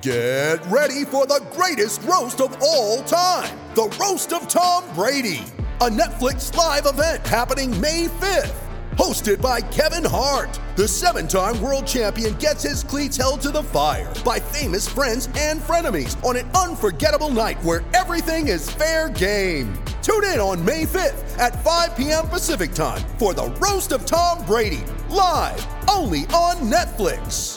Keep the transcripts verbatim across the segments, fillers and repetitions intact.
Get ready for the greatest roast of all time, the Roast of Tom Brady, a Netflix live event happening May fifth. Hosted by Kevin Hart, the seven-time world champion gets his cleats held to the fire by famous friends and frenemies on an unforgettable night where everything is fair game. Tune in on May fifth at five p.m. Pacific time for the Roast of Tom Brady, live only on Netflix.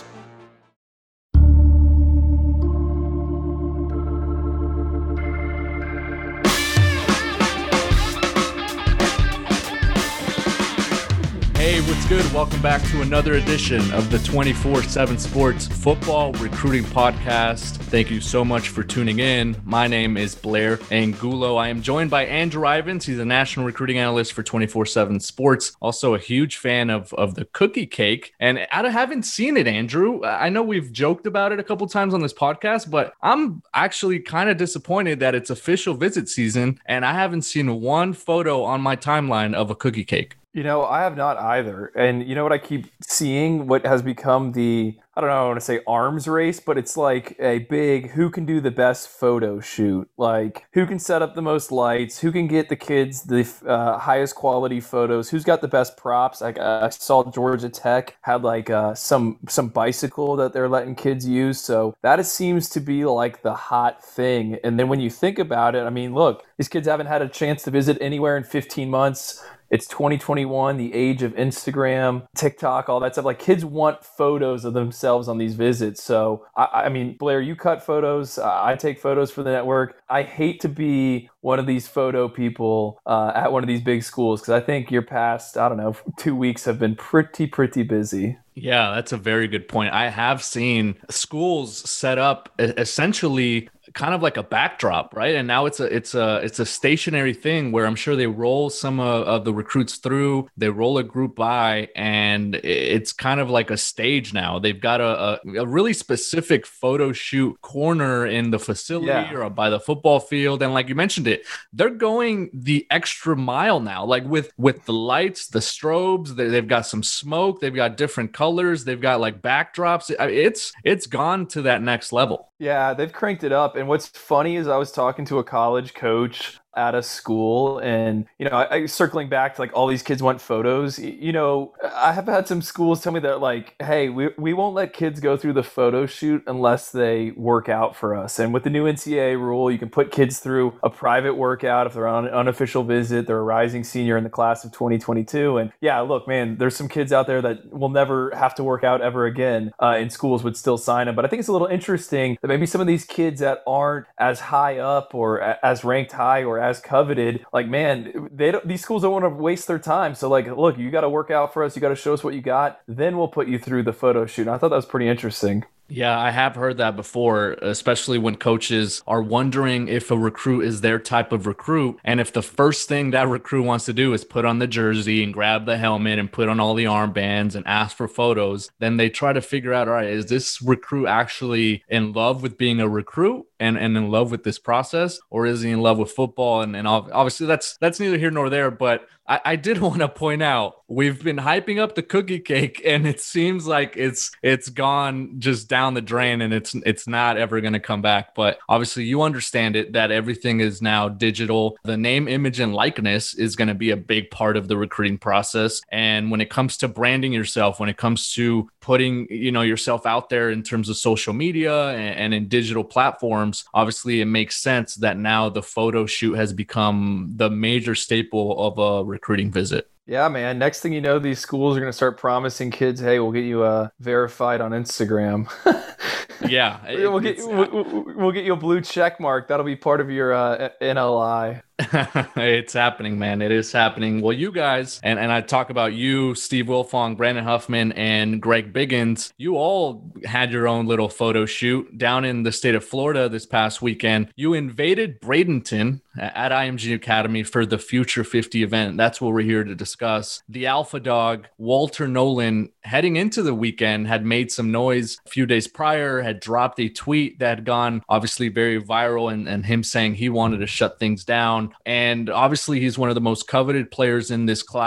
Hey, what's good? Welcome back to another edition of the twenty-four seven Sports Football Recruiting Podcast. Thank you so much for tuning in. My name is Blair Angulo. I am joined by Andrew Ivins. He's a national recruiting analyst for twenty-four seven Sports. Also a huge fan of, of the cookie cake. And I haven't seen it, Andrew. I know we've joked about it a couple times on this podcast, but I'm actually kind of disappointed that it's official visit season and I haven't seen one photo on my timeline of a cookie cake. You know, I have not either. And you know what I keep seeing? What has become the, I don't know, I want to say arms race, but it's like a big, who can do the best photo shoot? Like, who can set up the most lights? Who can get the kids the uh, highest quality photos? Who's got the best props? Like, uh, I saw Georgia Tech had like uh, some some bicycle that they're letting kids use. So that is, seems to be like the hot thing. And then when you think about it, I mean, look, these kids haven't had a chance to visit anywhere in fifteen months. It's twenty twenty-one, the age of Instagram, TikTok, all that stuff. Like, kids want photos of themselves on these visits. So, I, I mean, Blair, you cut photos. Uh, I take photos for the network. I hate to be one of these photo people uh, at one of these big schools because I think your past, I don't know, two weeks have been pretty, pretty busy. Yeah, that's a very good point. I have seen schools set up essentially kind of like a backdrop, right? And now it's a it's a it's a stationary thing where I'm sure they roll some of, of the recruits through, they roll a group by, and it's kind of like a stage now. They've got a, a, a really specific photo shoot corner in the facility yeah. or by the football field. And like you mentioned it, they're going the extra mile now, like with with the lights, the strobes, they, they've got some smoke, they've got different colors, they've got like backdrops. It's it's gone to that next level. Yeah, they've cranked it up. And what's funny is I was talking to a college coach at a school, and you know, I, I circling back to like all these kids want photos. You know, I have had some schools tell me that like, hey, we we won't let kids go through the photo shoot unless they work out for us. And with the new N C double A rule, you can put kids through a private workout if they're on an unofficial visit. They're a rising senior in the class of twenty twenty-two. And yeah, look, man, there's some kids out there that will never have to work out ever again. Uh, and schools would still sign them. But I think it's a little interesting that maybe some of these kids that aren't as high up or as ranked high or as coveted, like, man, they don't, these schools don't want to waste their time. So like, look, you got to work out for us. You got to show us what you got. Then we'll put you through the photo shoot. And I thought that was pretty interesting. Yeah, I have heard that before, especially when coaches are wondering if a recruit is their type of recruit. And if the first thing that recruit wants to do is put on the jersey and grab the helmet and put on all the armbands and ask for photos, then they try to figure out, all right, is this recruit actually in love with being a recruit and, and in love with this process, or is he in love with football? And, and obviously that's that's neither here nor there, but I, I did want to point out, we've been hyping up the cookie cake and it seems like it's it's gone just down the drain and it's it's not ever going to come back. But obviously you understand it, that everything is now digital. The name, image, and likeness is going to be a big part of the recruiting process. And when it comes to branding yourself, when it comes to putting, you know, yourself out there in terms of social media and, and in digital platforms, obviously it makes sense that now the photo shoot has become the major staple of a recruiting visit. Yeah, man. Next thing you know, these schools are going to start promising kids, hey, we'll get you uh, verified on Instagram. Yeah. we'll, get, we'll, we'll get you a blue check mark. That'll be part of your uh, N L I. It's happening, man. It is happening. Well, you guys, and, and I talk about you, Steve Wilfong, Brandon Huffman, and Greg Biggins, you all had your own little photo shoot down in the state of Florida this past weekend. You invaded Bradenton at I M G Academy for the Future fifty event. That's what we're here to discuss. The alpha dog, Walter Nolan, heading into the weekend, had made some noise a few days prior, had dropped a tweet that had gone obviously very viral, and, and him saying he wanted to shut things down. And obviously he's one of the most coveted players in this class.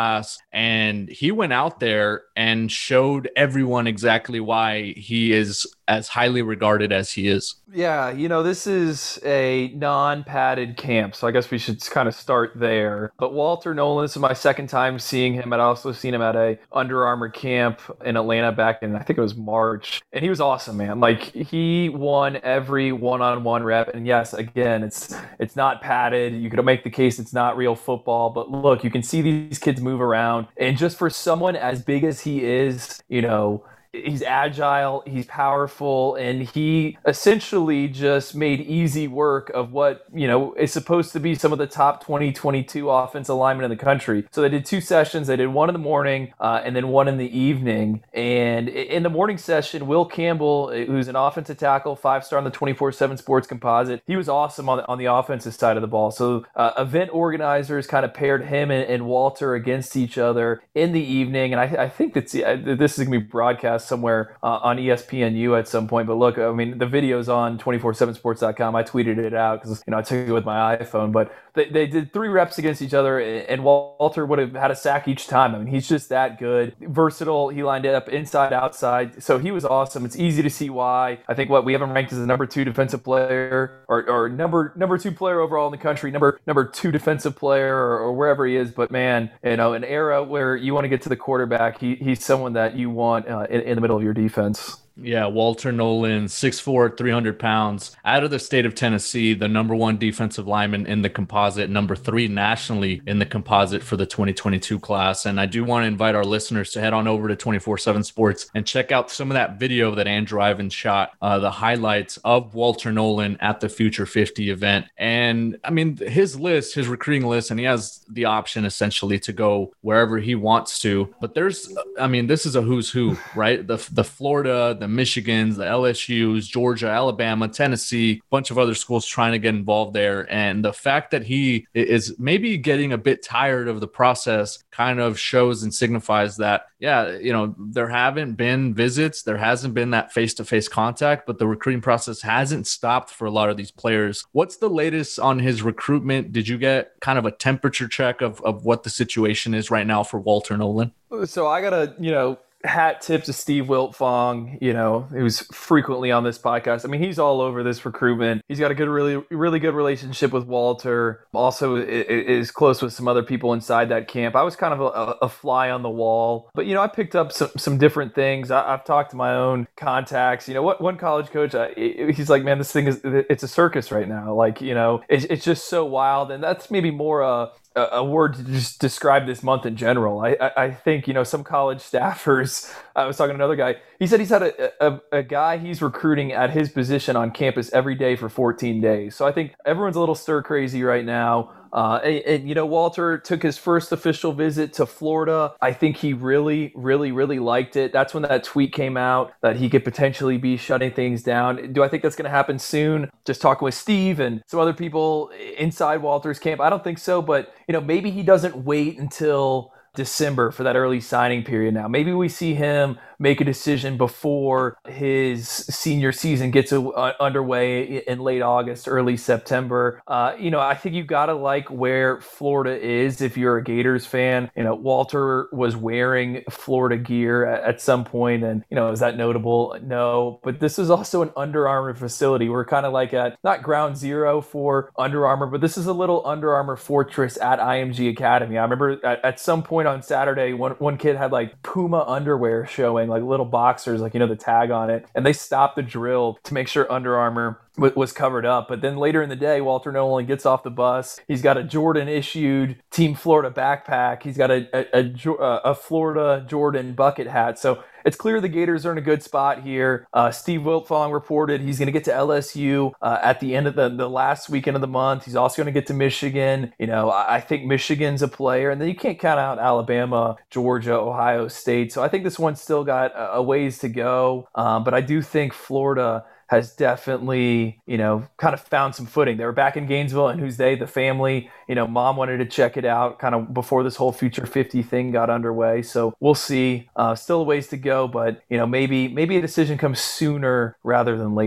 And he went out there and showed everyone exactly why he is as highly regarded as he is. Yeah, you know, this is a non-padded camp, so I guess we should kind of start there. But Walter Nolen, this is my second time seeing him. I'd also seen him at a Under Armour camp in Atlanta back in, I think it was March. And he was awesome, man. Like, he won every one-on-one rep. And yes, again, it's it's not padded. You could make the case it's not real football. But look, you can see these kids move around. And just for someone as big as he is, you know, he's agile, he's powerful, and he essentially just made easy work of what, you know, is supposed to be some of the top twenty twenty-two offensive linemen in the country. So they did two sessions. They did one in the morning uh, and then one in the evening. And in the morning session, Will Campbell, who's an offensive tackle, five-star on the twenty-four seven Sports Composite, he was awesome on the, on the offensive side of the ball. So uh, event organizers kind of paired him and, and Walter against each other in the evening. And I, I think that's, this is going to be broadcast somewhere uh, on E S P N U at some point. But look, I mean, the video's on twenty-four seven sports dot com. I tweeted it out because, you know, I took it with my iPhone. But they, they did three reps against each other, and Walter would have had a sack each time. I mean, he's just that good. Versatile. He lined it up inside, outside. So he was awesome. It's easy to see why. I think what we have him ranked as the number two defensive player or, or number number two player overall in the country, number number two defensive player or, or wherever he is. But man, you know, an era where you want to get to the quarterback, he, he's someone that you want uh, in, in the middle of your defense. Yeah, Walter Nolen, six foot four, three hundred pounds, out of the state of Tennessee, the number one defensive lineman in the composite, number three nationally in the composite for the twenty twenty-two class. And I do want to invite our listeners to head on over to twenty-four seven Sports and check out some of that video that Andrew Ivan shot, uh, the highlights of Walter Nolen at the Future fifty event. And I mean, his list, his recruiting list, and he has the option essentially to go wherever he wants to. But there's, I mean, this is a who's who, right? The, the Florida, the Michigans, the L S Us, Georgia, Alabama, Tennessee, a bunch of other schools trying to get involved there. And the fact that he is maybe getting a bit tired of the process kind of shows and signifies that, yeah, you know, there haven't been visits, there hasn't been that face-to-face contact, but the recruiting process hasn't stopped for a lot of these players. What's the latest on his recruitment? Did you get kind of a temperature check of, of what the situation is right now for Walter Nolen? So I got to, you know, hat tip to Steve Wiltfong, you know, who's frequently on this podcast. I mean, he's all over this recruitment. He's got a good, really, really good relationship with Walter. Also is close with some other people inside that camp. I was kind of a, a fly on the wall, but, you know, I picked up some, some different things. I, I've talked to my own contacts. You know, what one college coach, I, he's like, man, this thing is, it's a circus right now. Like, you know, it's, it's just so wild. And that's maybe more uh, a word to just describe this month in general. I, I, I think, you know, some college staffers, I was talking to another guy, he said he's had a, a, a guy he's recruiting at his position on campus every day for fourteen days. So I think everyone's a little stir crazy right now. Uh, and, and, you know, Walter took his first official visit to Florida. I think he really, really, really liked it. That's when that tweet came out that he could potentially be shutting things down. Do I think that's going to happen soon? Just talking with Steve and some other people inside Walter's camp, I don't think so. But, you know, maybe he doesn't wait until December for that early signing period now. Maybe we see him make a decision before his senior season gets uh, underway in late August, early September. Uh, you know, I think you got to like where Florida is if you're a Gators fan. You know, Walter was wearing Florida gear at, at some point, and, you know, is that notable? No, but this is also an Under Armour facility. We're kind of like at not ground zero for Under Armour, but this is a little Under Armour fortress at I M G Academy. I remember at, at some point on Saturday, one, one kid had like Puma underwear showing, like little boxers, like, you know, the tag on it. And they stopped the drill to make sure Under Armour w- was covered up. But then later in the day, Walter Nolen gets off the bus. He's got a Jordan issued Team Florida backpack. He's got a, a, a, a Florida Jordan bucket hat. So it's clear the Gators are in a good spot here. Uh, Steve Wiltfong reported he's going to get to L S U uh, at the end of the, the last weekend of the month. He's also going to get to Michigan. You know, I, I think Michigan's a player. And then you can't count out Alabama, Georgia, Ohio State. So I think this one's still got a, a ways to go. Um, but I do think Florida has definitely, you know, kind of found some footing. They were back in Gainesville, and who's they? The family. You know, mom wanted to check it out kind of before this whole Future fifty thing got underway. So we'll see. Uh, still a ways to go, but, you know, maybe maybe a decision comes sooner rather than later.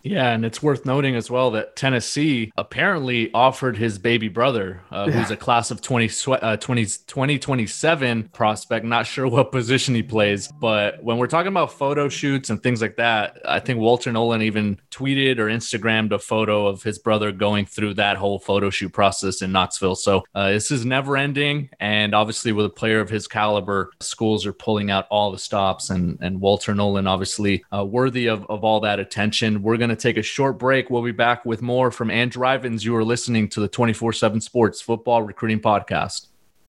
Yeah, and it's worth noting as well that Tennessee apparently offered his baby brother, uh, who's a class of twenty, uh, twenty, twenty twenty-seven prospect. Not sure what position he plays, but when we're talking about photo shoots and things like that, I think Walter Nolan even tweeted or Instagrammed a photo of his brother going through that whole photo shoot process in Knoxville. So uh, this is never ending. And obviously with a player of his caliber, schools are pulling out all the stops, and, and Walter Nolan obviously uh, worthy of, of all that attention. We're going to take a short break. We'll be back with more from Andrew Ivins. You are listening to the twenty-four seven Sports Football Recruiting Podcast.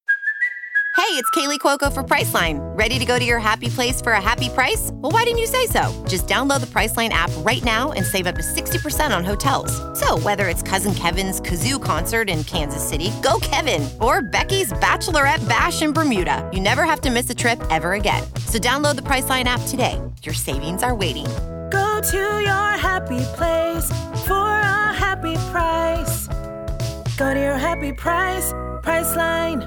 Hey, it's Kaylee Cuoco for Priceline. Ready to go to your happy place for a happy price? Well, why didn't you say so? Just download the Priceline app right now and save up to sixty percent on hotels. So whether it's Cousin Kevin's Kazoo Concert in Kansas City, go Kevin, or Becky's Bachelorette Bash in Bermuda, you never have to miss a trip ever again. So download the Priceline app today. Your savings are waiting. Go to your happy place for a happy price. Go to your happy price, Priceline.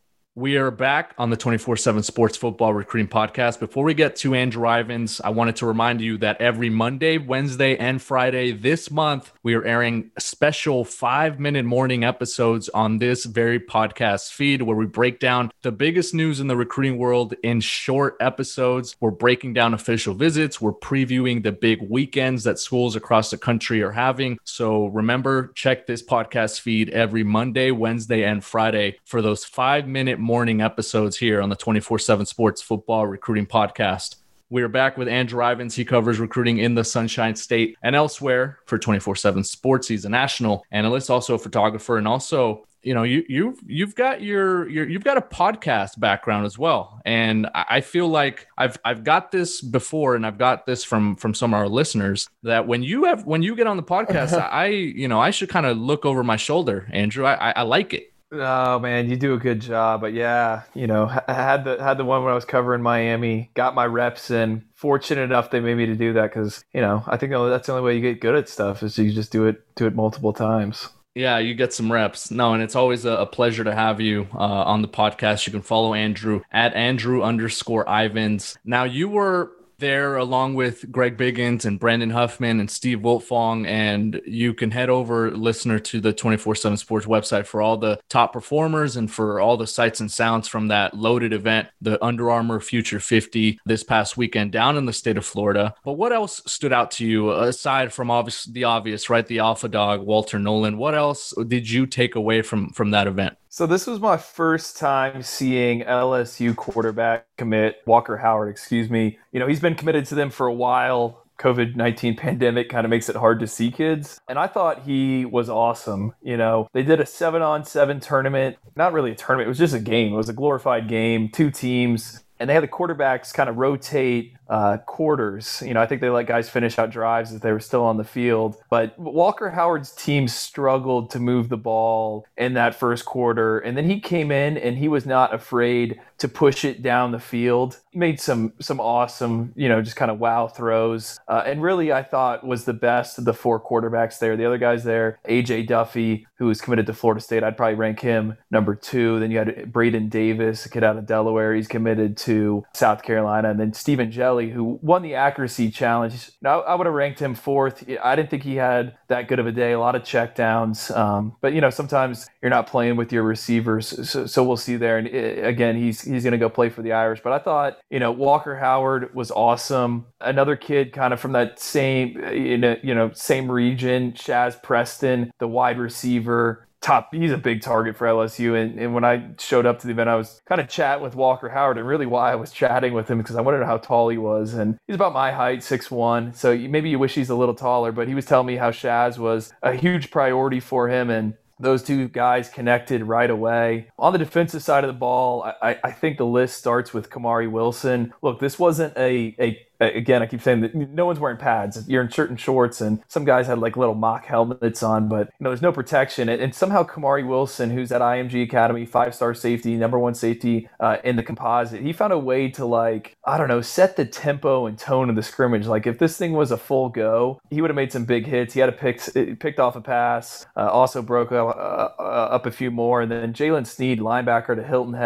We are back on the twenty-four seven Sports Football Recruiting Podcast. Before we get to Andrew Ivins, I wanted to remind you that every Monday, Wednesday, and Friday this month, we are airing special five-minute morning episodes on this very podcast feed where we break down the biggest news in the recruiting world in short episodes. We're breaking down official visits. We're previewing the big weekends that schools across the country are having. So remember, check this podcast feed every Monday, Wednesday, and Friday for those five-minute morning episodes here on the twenty-four seven Sports Football Recruiting Podcast. We are back with Andrew Ivins. He covers recruiting in the Sunshine State and elsewhere for twenty-four seven Sports. He's a national analyst, also a photographer, and also, you know, you you've you've got your your you've got a podcast background as well. And I feel like I've I've got this before, and I've got this from from some of our listeners, that when you have when you get on the podcast, I you know I should kind of look over my shoulder, Andrew. I I, I like it. Oh man, you do a good job. But yeah, you know, I had the had the one when I was covering Miami, got my reps in. Fortunate enough they made me to do that because, you know, I think that's the only way you get good at stuff is you just do it do it multiple times. Yeah, you get some reps. No, and it's always a, a pleasure to have you uh, on the podcast. You can follow Andrew at Andrew underscore Ivins. Now, you were there along with Greg Biggins and Brandon Huffman and Steve Wiltfong, and you can head over, listener, to the twenty-four seven Sports website for all the top performers and for all the sights and sounds from that loaded event, the Under Armour Future fifty this past weekend down in the state of Florida. But what else stood out to you aside from obvious, the obvious, right? The alpha dog, Walter Nolan. What else did you take away from, from that event? So this was my first time seeing L S U quarterback commit, Walker Howard, excuse me. You know, he's been committed to them for a while. COVID nineteen pandemic kind of makes it hard to see kids. And I thought he was awesome. You know, they did a seven on seven tournament, not really a tournament. It was just a game. It was a glorified game, two teams. And they had the quarterbacks kind of rotate uh, quarters. You know, I think they let guys finish out drives as they were still on the field. But Walker Howard's team struggled to move the ball in that first quarter. And then he came in and he was not afraid to push it down the field. He made some some awesome, you know, just kind of wow throws. Uh, and really, I thought was the best of the four quarterbacks there. The other guys there, A J Duffy, who was committed to Florida State, I'd probably rank him number two. Then you had Braden Davis, a kid out of Delaware. He's committed to South Carolina. And then Stephen Jelly, who won the accuracy challenge. Now, I would have ranked him fourth. I didn't think he had that good of a day. A lot of checkdowns. Um, but, you know, sometimes you're not playing with your receivers. So, so we'll see there. And it, again, he's he's going to go play for the Irish. But I thought, you know, Walker Howard was awesome. Another kid kind of from that same, you know, you know same region, Shaz Preston, the wide receiver. Top, he's a big target for L S U. And, and when I showed up to the event, I was kind of chatting with Walker Howard, and really why I was chatting with him because I wanted to know how tall he was. And he's about my height, six one. So you, maybe you wish he's a little taller, but he was telling me how Shaz was a huge priority for him. And those two guys connected right away. On the defensive side of the ball, I, I think the list starts with Kamari Wilson. Look, this wasn't a, a Again, I keep saying that no one's wearing pads. You're in shirt and shorts, and some guys had like little mock helmets on, but you know, there's no protection. And, and somehow Kamari Wilson, who's at I M G Academy, five-star safety, number one safety uh, in the composite, he found a way to, like, I don't know, set the tempo and tone of the scrimmage. Like if this thing was a full go, he would have made some big hits. He had a pick, picked off a pass, uh, also broke uh, uh, up a few more. And then Jalen Sneed, linebacker to Hilton Head,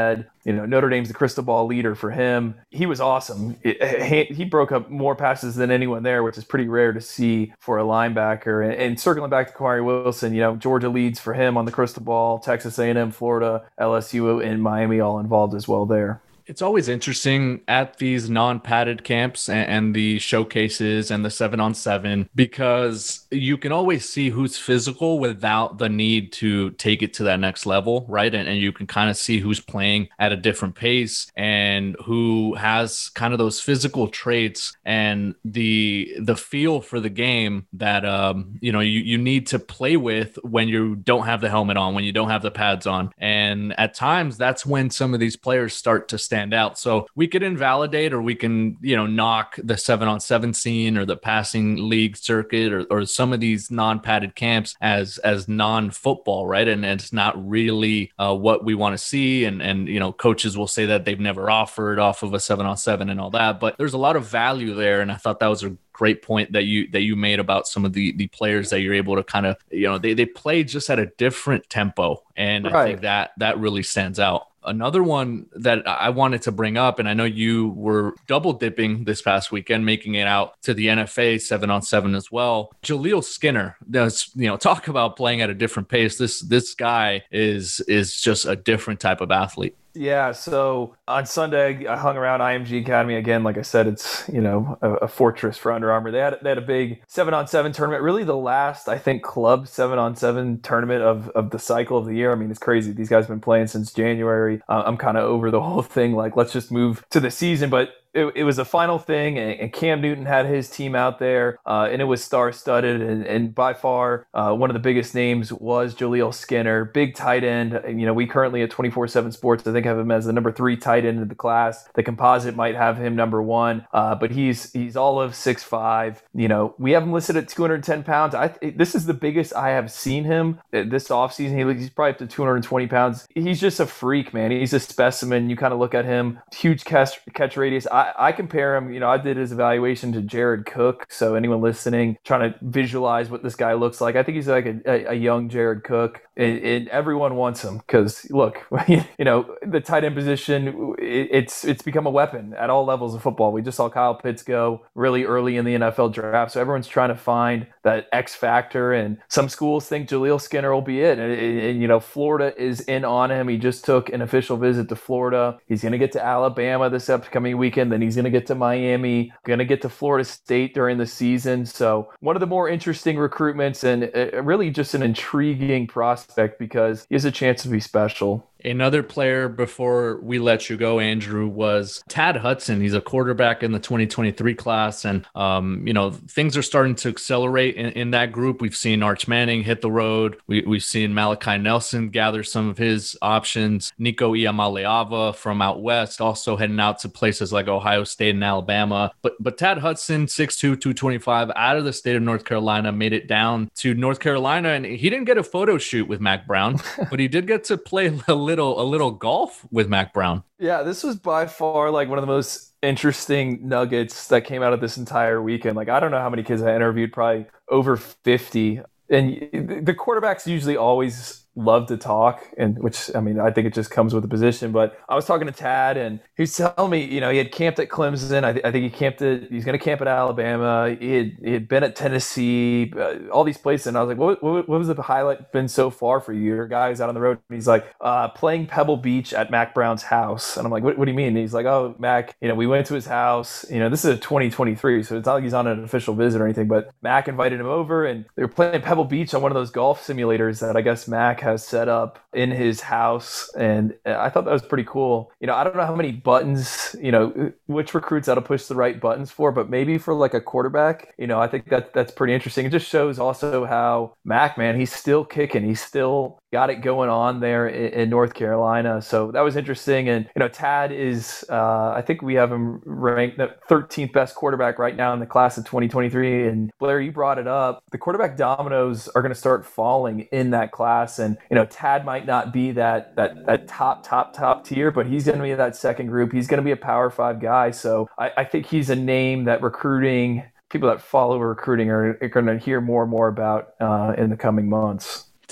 you know, Notre Dame's the crystal ball leader for him. He was awesome. It, he broke up more passes than anyone there, which is pretty rare to see for a linebacker. And, and circling back to Kamari Wilson, you know, Georgia leads for him on the crystal ball, Texas A and M, Florida, L S U, and Miami all involved as well there. It's always interesting at these non-padded camps and, and the showcases and the seven on seven, because you can always see who's physical without the need to take it to that next level, right? And, and you can kind of see who's playing at a different pace and who has kind of those physical traits and the the feel for the game that um, you know you, you need to play with when you don't have the helmet on, when you don't have the pads on. And at times, that's when some of these players start to stand stand out. So we could invalidate or we can, you know, knock the seven on seven scene or the passing league circuit or, or some of these non-padded camps as, as non-football, right? And it's not really uh, what we want to see. And, and, you know, coaches will say that they've never offered off of a seven on seven and all that, but there's a lot of value there. And I thought that was a great point that you that you made about some of the the players that you're able to kind of, you know, they, they play just at a different tempo. And right. I think that that really stands out. Another one that I wanted to bring up, and I know you were double dipping this past weekend, making it out to the N F A seven on seven as well. Jaleel Skinner does, you know, talk about playing at a different pace. This this guy is is just a different type of athlete. Yeah, so on Sunday, I hung around I M G Academy again. Like I said, it's, you know, a, a fortress for Under Armour. They had they had a big seven on seven tournament, really the last, I think, club seven on seven tournament of, of the cycle of the year. I mean, it's crazy. These guys have been playing since January. Uh, I'm kind of over the whole thing. Like, let's just move to the season. But It, it was a final thing, and, and Cam Newton had his team out there, uh, and it was star-studded, and, and by far uh, one of the biggest names was Jaleel Skinner, big tight end. And, you know, we currently at twenty-four seven Sports, I think, have him as the number three tight end in the class. The composite might have him number one, uh, but he's he's all of six five. You know, we have him listed at two hundred ten pounds. I This is the biggest I have seen him this offseason. He, he's probably up to two hundred twenty pounds. He's just a freak, man. He's a specimen. You kind of look at him, huge catch, catch radius. I, I compare him, you know, I did his evaluation to Jared Cook. So anyone listening, trying to visualize what this guy looks like, I think he's like a, a, a young Jared Cook. And, and everyone wants him because, look, you know, the tight end position, it, it's it's become a weapon at all levels of football. We just saw Kyle Pitts go really early in the N F L draft. So everyone's trying to find that X factor. And some schools think Jaleel Skinner will be it. And, and, and you know, Florida is in on him. He just took an official visit to Florida. He's going to get to Alabama this upcoming weekend. Then he's going to get to Miami, going to get to Florida State during the season. So one of the more interesting recruitments and uh, really just an intriguing prospect because he has a chance to be special. Another player before we let you go, Andrew, was Tad Hudson. He's a quarterback in the twenty twenty-three class. And, um, you know, things are starting to accelerate in, in that group. We've seen Arch Manning hit the road. We, we've seen Malachi Nelson gather some of his options. Nico Iamaleava from out west also heading out to places like Ohio State and Alabama. But but Tad Hudson, six two, two twenty-five, out of the state of North Carolina, made it down to North Carolina. And he didn't get a photo shoot with Mack Brown, but he did get to play a little Little, a little golf with Mack Brown. Yeah, this was by far like one of the most interesting nuggets that came out of this entire weekend. Like, I don't know how many kids I interviewed, probably over fifty. And the quarterbacks usually always love to talk, and which, I mean, I think it just comes with the position. But I was talking to Tad, and he was telling me, you know, he had camped at Clemson. I, th- I think he camped at, he's going to camp at Alabama. He had, he had been at Tennessee, uh, all these places. And I was like, what, what, what was the highlight been so far for you? Your guys out on the road. And he's like, uh, playing Pebble Beach at Mack Brown's house. And I'm like, what, what do you mean? And he's like, oh, Mack, you know, we went to his house. You know, this is a twenty twenty-three, so it's not like he's on an official visit or anything. But Mack invited him over, and they were playing Pebble Beach on one of those golf simulators that I guess Mack has set up in his house. And I thought that was pretty cool. You know, I don't know how many buttons, you know, which recruits ought to push the right buttons for, but maybe for like a quarterback, you know, I think that that's pretty interesting. It just shows also how Mack, man, he's still kicking. He's still got it going on there in, in North Carolina. So that was interesting. And, you know, Tad is, uh, I think we have him ranked the thirteenth best quarterback right now in the class of twenty twenty-three. And Blair, you brought it up. The quarterback dominoes are going to start falling in that class. And, you know, Tad might not be that that that top, top, top tier, but he's going to be that second group. He's going to be a Power Five guy. So I, I think he's a name that recruiting, people that follow recruiting are, are going to hear more and more about uh, in the coming months.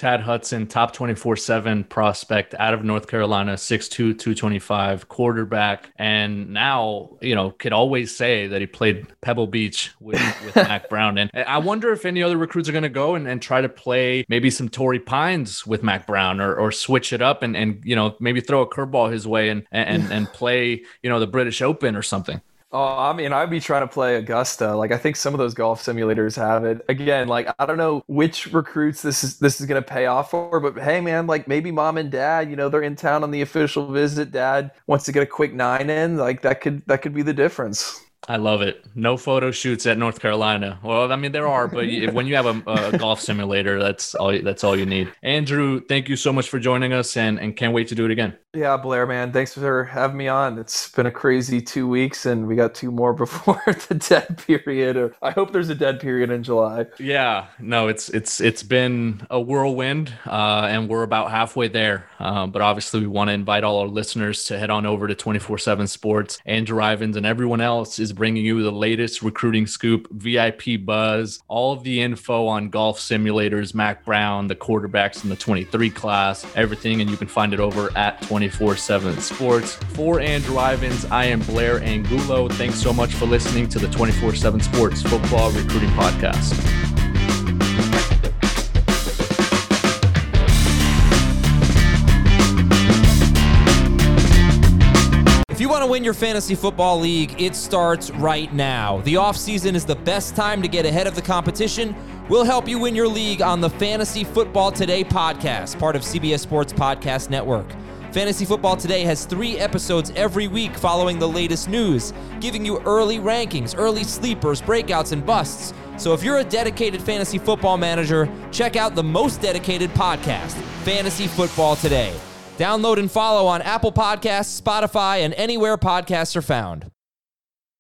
Tad Hudson, top twenty-four seven prospect out of North Carolina, six two, two twenty-five, quarterback. And now, you know, could always say that he played Pebble Beach with, with Mack Brown. And I wonder if any other recruits are going to go and, and try to play maybe some Torrey Pines with Mack Brown, or, or switch it up and, and, you know, maybe throw a curveball his way and, and, and play, you know, the British Open or something. Oh, I mean, I'd be trying to play Augusta. Like, I think some of those golf simulators have it. Again, like, I don't know which recruits this is this is going to pay off for, but hey, man, like maybe mom and dad, you know, they're in town on the official visit. Dad wants to get a quick nine in. Like, that could that could be the difference. I love it. No photo shoots at North Carolina. Well, I mean, there are, but when you have a, a golf simulator, that's all that's all you need. Andrew, thank you so much for joining us, and, and can't wait to do it again. Yeah, Blair, man, thanks for having me on. It's been a crazy two weeks, and we got two more before the dead period. Or I hope there's a dead period in July. Yeah, no, it's it's it's been a whirlwind, uh, and we're about halfway there. Uh, but obviously, we want to invite all our listeners to head on over to twenty-four seven Sports. Andrew Ivins and everyone else is bringing you the latest recruiting scoop, V I P buzz, all of the info on golf simulators, Mack Brown, the quarterbacks in the twenty-three class, everything, and you can find it over at twenty-four seven Sports. For Andrew Ivins, I am Blair Angulo. Thanks so much for listening to the twenty-four seven Sports Football Recruiting Podcast. If you want to win your fantasy football league, it starts right now. The offseason is the best time to get ahead of the competition. We'll help you win your league on the Fantasy Football Today podcast, part of C B S Sports Podcast Network. Fantasy Football Today has three episodes every week following the latest news, giving you early rankings, early sleepers, breakouts, and busts. So if you're a dedicated fantasy football manager, check out the most dedicated podcast, Fantasy Football Today. Download and follow on Apple Podcasts, Spotify, and anywhere podcasts are found.